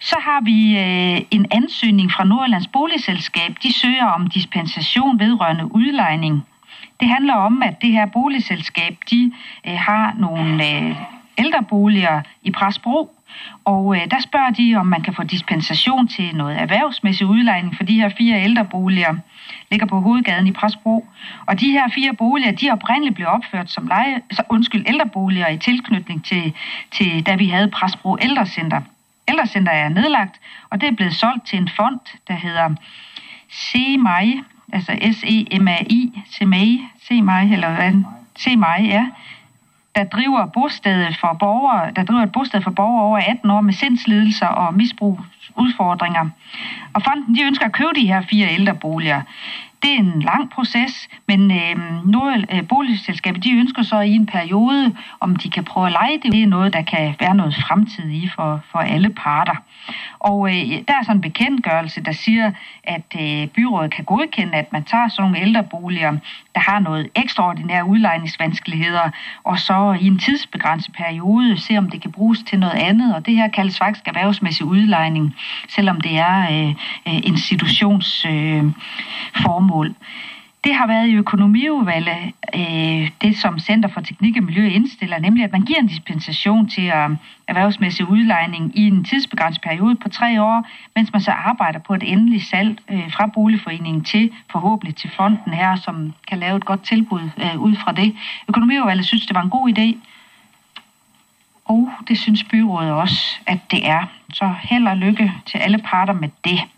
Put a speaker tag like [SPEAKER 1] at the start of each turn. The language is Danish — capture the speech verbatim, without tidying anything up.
[SPEAKER 1] Så har vi øh, en ansøgning fra Nordjyllands Boligselskab. De søger om dispensation vedrørende udlejning. Det handler om, at det her boligselskab, de øh, har nogle øh, ældreboliger i Præstbro, og øh, der spørger de, om man kan få dispensation til noget erhvervsmæssig udlejning, for de her fire ældreboliger ligger på hovedgaden i Præstbro. Og de her fire boliger, de oprindeligt blev opført som leje, så, undskyld, ældreboliger i tilknytning til, til, da vi havde Præstbro Ældrecenter. Ældrecenter er nedlagt, og det er blevet solgt til en fond, der hedder SEMAI, altså S E M A I, SEMAI, SEMAI, eller hvad? SEMAI, ja. Der driver bostedet for borgere, der driver et bosted for borgere over atten år med sindslidelser og misbrugsudfordringer. Og fonden, de ønsker at købe de her fire ældreboliger. Det er en lang proces, men øh, nogle øh, boligselskaber, de ønsker så i en periode, om de kan prøve at leje det. Det er noget, der kan være noget fremtid i for, for alle parter. Og øh, der er sådan en bekendtgørelse, der siger, at øh, byrådet kan godkende, at man tager sådan nogle ældreboliger, der har noget ekstraordinære udlejningsvanskeligheder, og så i en tidsbegrænset periode se, om det kan bruges til noget andet. Og det her kaldes faktisk erhvervsmæssig udlejning, selvom det er øh, institutionsformål. Øh, Det har været i økonomiudvalget, øh, det som Center for Teknik og Miljø indstiller, nemlig at man giver en dispensation til øh, erhvervsmæssig udlejning i en tidsbegrænset periode på tre år, mens man så arbejder på et endeligt salg øh, fra boligforeningen til forhåbentlig til fonden her, som kan lave et godt tilbud øh, ud fra det. Økonomiudvalget synes, det var en god idé, og det synes byrådet også, at det er. Så held og lykke til alle parter med det.